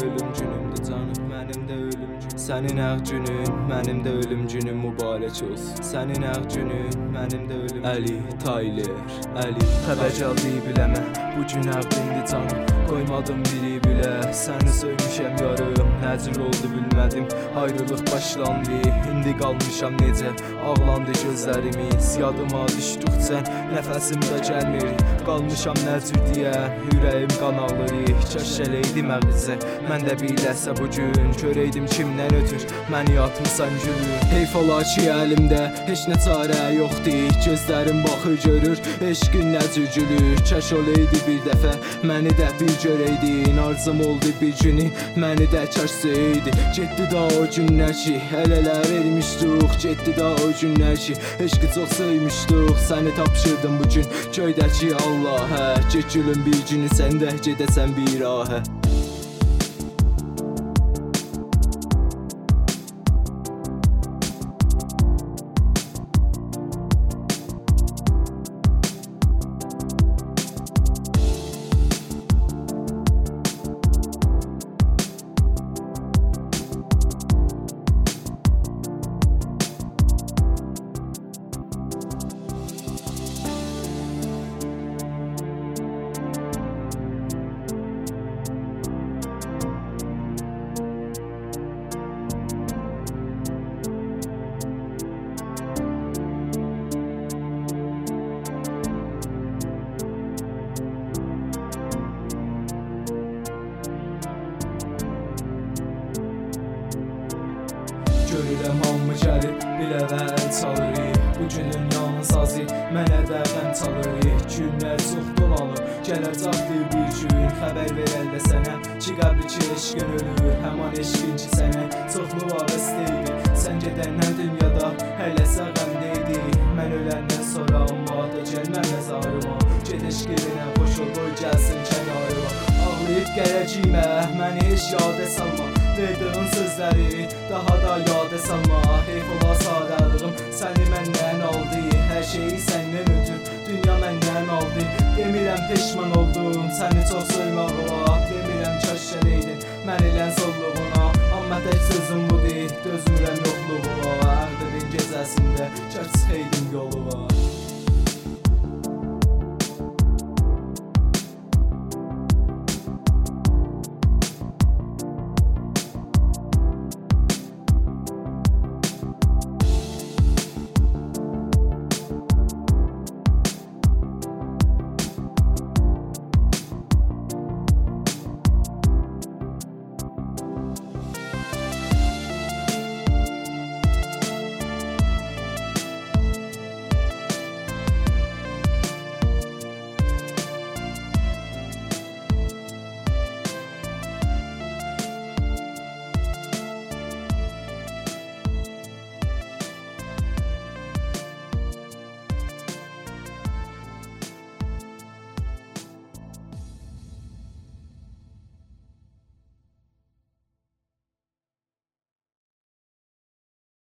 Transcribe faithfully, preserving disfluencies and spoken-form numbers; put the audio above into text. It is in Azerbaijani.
ölüm günümdür canım, mənim də ölüm günüm. Sənin ağ günün, mənim də ölüm günüm mübarək olsun. Sənin ağ günün, mənim də ölüm. Əli Tayler, Əli Xəbərcalıyı biləmə, bu gün ağdındı canım. Qoymadım biri bilə, səni söymüşəm yarım. Nəcür oldu bilmədim, ayrılıq başlandı. İndi qalmışam necə, ağlandı gözlərimiz. Yadıma düşdükcə nəfəsim də gəlmir. Qalmışam nəcür deyəm, ürəyim qan alır. Kaş gələydim əqizə, mən də biləsə bu gün. Görəydim kimdən ötür, məni atmısan gülür. Heyf ola ki əlimdə, heç nə çarə yoxdur. Gözlərim baxır görür, eşqin nəcür gülür. Kaş olaydı bir dəfə, məni də bir görəydin. Arzum oldu bir günü, məni də kaş söyəydi. Getdi da o günlər ki, əl-ələ vermişdik. Getdi da o günlər ki, eşqi çox söymüşdük. Səni tapşırdım bugün, göydəki Allahə. Get gülüm bir günü, sən də gedəsən bir rahə. Görürəm hamı gəlib, biləvə əl çalır. Bu günün yalnız azı, mənə də qəm çalır. Günlər çox dolanır, gələcəkdir bir gün. Xəbər verəndə sənə ki qəbri ki eşqin ölür. Həman eşqin ki sənə çoxlu vabasteydi. Sən gedəndən dünyada hələsə qəmdeydi. Mən öləndən sonra amma da gəlmə məzarıma. Ged eşqirinə xoş ol, qoy gəlsin kənarıma. Ağlayıb gələcəyimə, məni heç yadə salma. Verdiğin sözləri daha da yada salma. Heyf ola sadəlığım, səni məndən aldı. Hər şeyi səndən ötür, dünya məndən aldı. Demirəm peşman oldum, səni çox soymağıma. Demirəm kaş gələydin, mən elən solluğuna. Amma tək sözüm budur, dözmürəm yoxluğuna. Ağdırın gecəsində, kaş çıxaydım yoluma.